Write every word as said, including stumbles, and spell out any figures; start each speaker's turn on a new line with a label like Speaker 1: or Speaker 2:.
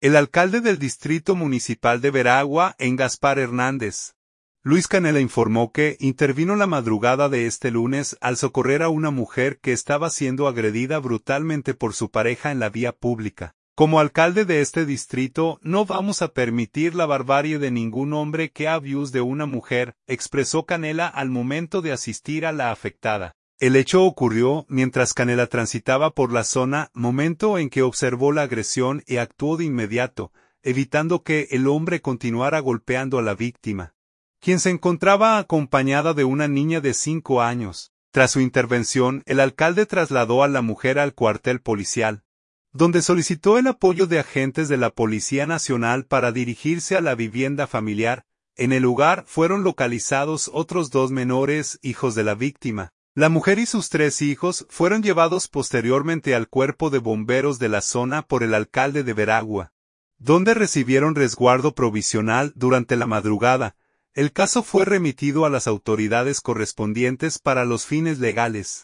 Speaker 1: El alcalde del Distrito Municipal de Veragua, en Gaspar Hernández, Luis Canela, informó que intervino la madrugada de este lunes al socorrer a una mujer que estaba siendo agredida brutalmente por su pareja en la vía pública. Como alcalde de este distrito, no vamos a permitir la barbarie de ningún hombre que abuse de una mujer, expresó Canela al momento de asistir a la afectada. El hecho ocurrió mientras Canela transitaba por la zona, momento en que observó la agresión y actuó de inmediato, evitando que el hombre continuara golpeando a la víctima, quien se encontraba acompañada de una niña de cinco años. Tras su intervención, el alcalde trasladó a la mujer al cuartel policial, donde solicitó el apoyo de agentes de la Policía Nacional para dirigirse a la vivienda familiar. En el lugar fueron localizados otros dos menores, hijos de la víctima. La mujer y sus tres hijos fueron llevados posteriormente al cuerpo de bomberos de la zona por el alcalde de Veragua, donde recibieron resguardo provisional durante la madrugada. El caso fue remitido a las autoridades correspondientes para los fines legales.